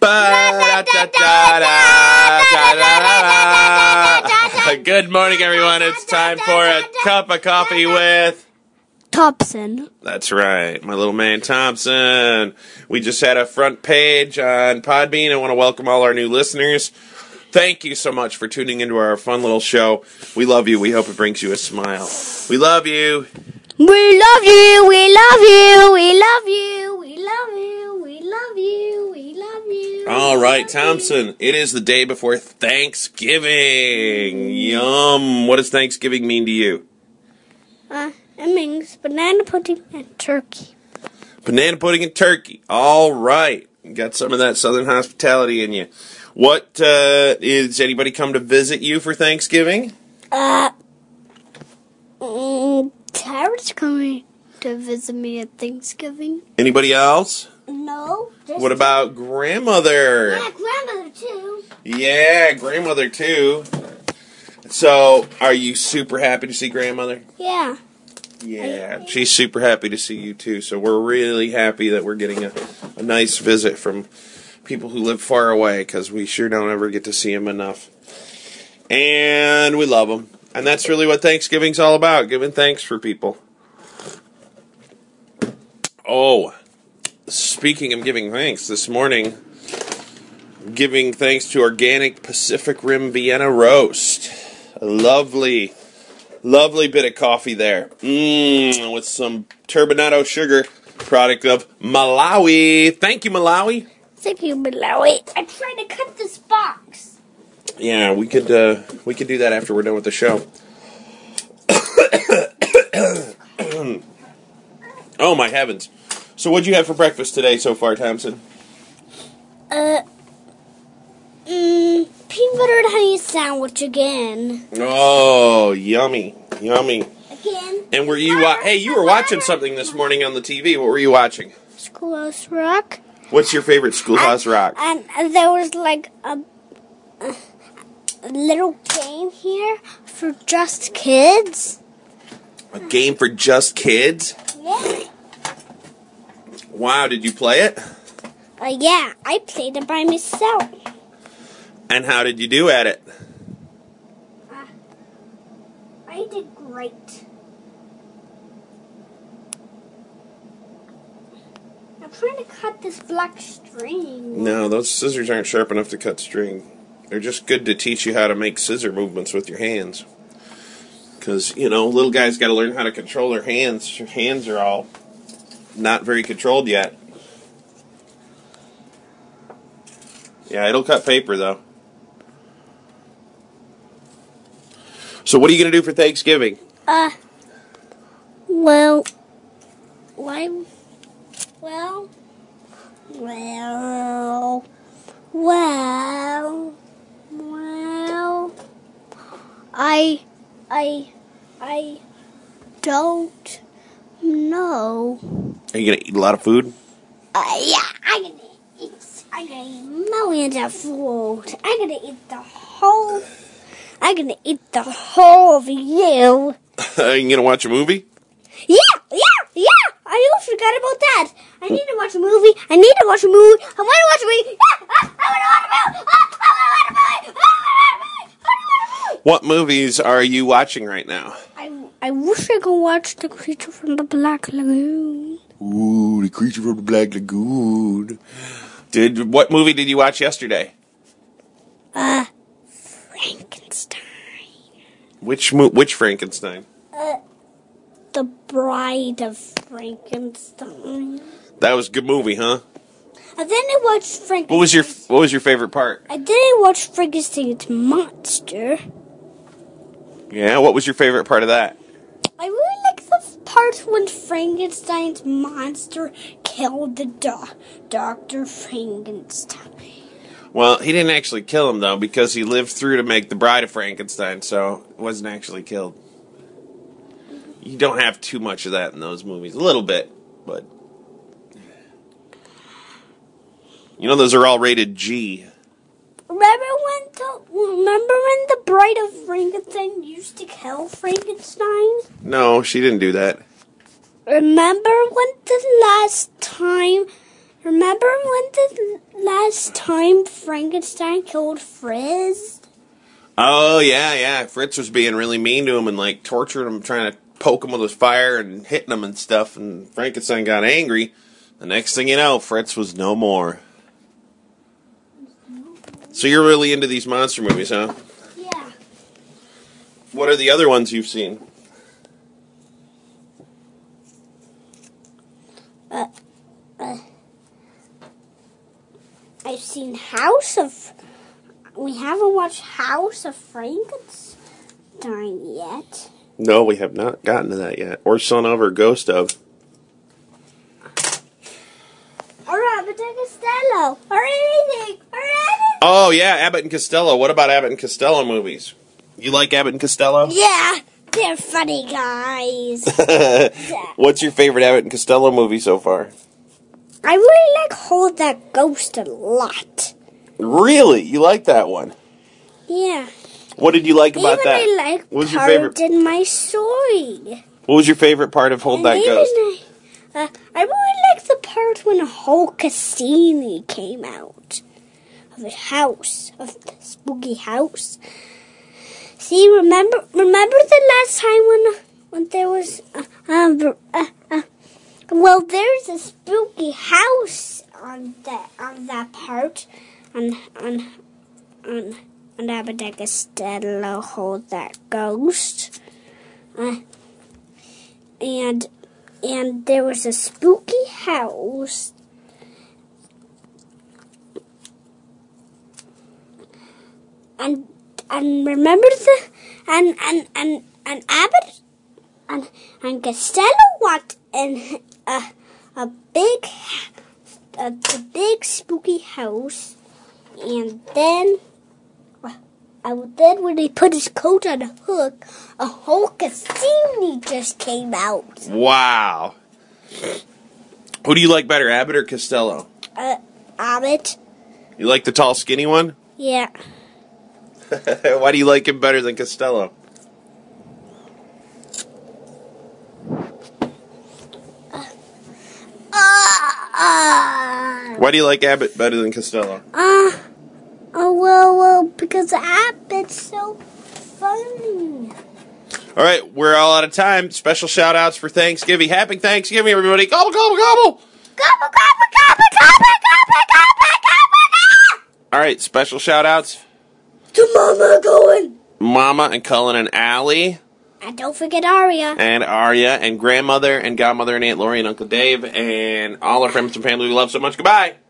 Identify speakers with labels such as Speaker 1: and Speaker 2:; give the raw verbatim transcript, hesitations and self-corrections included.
Speaker 1: Good morning, everyone. It's time for a cup of coffee with
Speaker 2: Thompson.
Speaker 1: That's right, my little man Thompson. We just had a front page on Podbean. I want to welcome all our new listeners. Thank you so much for tuning into our fun little show. We love you. We hope it brings you a smile. We love you.
Speaker 2: We love you. We love you. We love you. We love you. We love you. We love you.
Speaker 1: All right, Thompson. It is the day before Thanksgiving. Yum. What does Thanksgiving mean to you?
Speaker 2: Uh, it means banana pudding and turkey.
Speaker 1: Banana pudding and turkey. All right. Got some of that Southern hospitality in you. What, uh, is anybody come to visit you for Thanksgiving?
Speaker 2: Uh, mm, Tara's coming to visit me at Thanksgiving.
Speaker 1: Anybody else?
Speaker 2: No.
Speaker 1: What about grandmother?
Speaker 2: Yeah, grandmother too.
Speaker 1: Yeah, grandmother too. So, are you super happy to see grandmother?
Speaker 2: Yeah.
Speaker 1: Yeah, she's super happy to see you too. So we're really happy that we're getting a, a nice visit from people who live far away, because we sure don't ever get to see them enough. And we love them. And that's really what Thanksgiving's all about, giving thanks for people. Oh, speaking of giving thanks, this morning, giving thanks to Organic Pacific Rim Vienna Roast. A lovely, lovely bit of coffee there. Mmm, with some turbinado sugar, product of Malawi. Thank you, Malawi.
Speaker 2: Thank you, Malawi. I'm trying to cut this box.
Speaker 1: Yeah, we could uh, we could do that after we're done with the show. Oh my heavens! So, what'd you have for breakfast today so far, Thompson?
Speaker 2: Uh, mm, peanut butter and honey sandwich again.
Speaker 1: Oh, yummy, yummy.
Speaker 2: Again.
Speaker 1: And were you? Wa- hey, you were watching something this morning on the T V. What were you watching?
Speaker 2: Schoolhouse Rock.
Speaker 1: What's your favorite Schoolhouse
Speaker 2: and,
Speaker 1: Rock?
Speaker 2: And, and there was like a, a, a little game here for just kids.
Speaker 1: A game for just kids?
Speaker 2: Yeah.
Speaker 1: Wow, did you play it?
Speaker 2: Uh, yeah, I played it by myself.
Speaker 1: And how did you do at it?
Speaker 2: Uh, I did great. I'm trying to cut this black string.
Speaker 1: No, those scissors aren't sharp enough to cut string. They're just good to teach you how to make scissor movements with your hands. Because, you know, little guys got to learn how to control their hands. Your hands are all not very controlled yet. Yeah, it'll cut paper, though. So what are you going to do for Thanksgiving?
Speaker 2: Uh, well, why... Well, well, well, well, I, I, I don't know.
Speaker 1: Are you going to eat a lot of food?
Speaker 2: Uh, yeah, I'm going to eat, I'm going to eat millions of food. I'm going to eat the whole, I'm going to eat the whole of you.
Speaker 1: Are you going to watch a movie?
Speaker 2: Yeah, yeah, yeah. I almost forgot about that. I need to watch a movie. I need to watch a movie. I want to watch a movie. Yeah, I, I want to watch a movie. I, I want to watch a movie. I want to watch a movie.
Speaker 1: What movies are you watching right now?
Speaker 2: I, I wish I could watch The Creature from the Black Lagoon.
Speaker 1: Ooh, The Creature from the Black Lagoon. Did what movie did you watch yesterday?
Speaker 2: Uh, Frankenstein.
Speaker 1: Which mo- which Frankenstein?
Speaker 2: Uh, The Bride of Frankenstein.
Speaker 1: That was a good movie, huh?
Speaker 2: And then I watched Frankenstein.
Speaker 1: What was your What was your favorite part?
Speaker 2: I didn't watch Frankenstein's monster.
Speaker 1: Yeah, what was your favorite part of that?
Speaker 2: I really like the part when Frankenstein's monster killed the do- Doctor Frankenstein.
Speaker 1: Well, he didn't actually kill him, though, because he lived through to make The Bride of Frankenstein, so wasn't actually killed. You don't have too much of that in those movies. A little bit, but... You know, those are all rated G.
Speaker 2: Remember when the, remember when the Bride of Frankenstein used to kill Frankenstein?
Speaker 1: No, she didn't do that.
Speaker 2: Remember when the last time Remember when the last time Frankenstein killed Frizz?
Speaker 1: Oh, yeah, yeah. Fritz was being really mean to him and, like, torturing him, trying to poke him with his fire and hitting him and stuff, and Frankenstein got angry. The next thing you know, Fritz was no more. So you're really into these monster movies, huh?
Speaker 2: Yeah.
Speaker 1: What are the other ones you've seen?
Speaker 2: Uh, uh, I've seen House of... We haven't watched House of Frankenstein yet.
Speaker 1: No, we have not gotten to that yet. Or Son of or Ghost of.
Speaker 2: Or Abbott and Costello. Or anything. Or anything.
Speaker 1: Oh, yeah, Abbott and Costello. What about Abbott and Costello movies? You like Abbott and Costello?
Speaker 2: Yeah, they're funny guys.
Speaker 1: What's your favorite Abbott and Costello movie so far?
Speaker 2: I really like Hold That Ghost a lot.
Speaker 1: Really? You like that one?
Speaker 2: Yeah.
Speaker 1: What did you like about
Speaker 2: Even
Speaker 1: that?
Speaker 2: I like
Speaker 1: what was your
Speaker 2: part
Speaker 1: favorite?
Speaker 2: in my story.
Speaker 1: What was your favorite part of Hold
Speaker 2: And
Speaker 1: That
Speaker 2: even
Speaker 1: Ghost?
Speaker 2: I, uh, I really like the part when Hulk Cassini came out of his house, of the spooky house. See, remember, remember the last time when, when there was, uh, uh, uh, uh, well, there's a spooky house on that on that part, on on on on Abbott and Costello Hold That Ghost, uh, and and there was a spooky house. And and remember the and and and and Abbott and and Costello walked in a a big a, a big spooky house, and then and then when he put his coat on a hook, a whole Cassini just came out.
Speaker 1: Wow. Who do you like better, Abbott or Costello?
Speaker 2: Uh, Abbott.
Speaker 1: You like the tall, skinny one?
Speaker 2: Yeah.
Speaker 1: Why do you like him better than Costello?
Speaker 2: Uh,
Speaker 1: Why do you like Abbott better than Costello?
Speaker 2: uh, oh, well, well, because Abbott's so funny.
Speaker 1: All right, we're all out of time. Special shout-outs for Thanksgiving. Happy Thanksgiving, everybody. Gobble, gobble, gobble.
Speaker 2: Gobble, gobble, gobble, gobble, gobble, gobble, gobble.
Speaker 1: All right, special shout-outs.
Speaker 2: To Mama going.
Speaker 1: Mama and Cullen and Allie.
Speaker 2: And don't forget Aria.
Speaker 1: And Arya and grandmother and godmother and Aunt Lori and Uncle Dave and all our friends and family we love so much. Goodbye.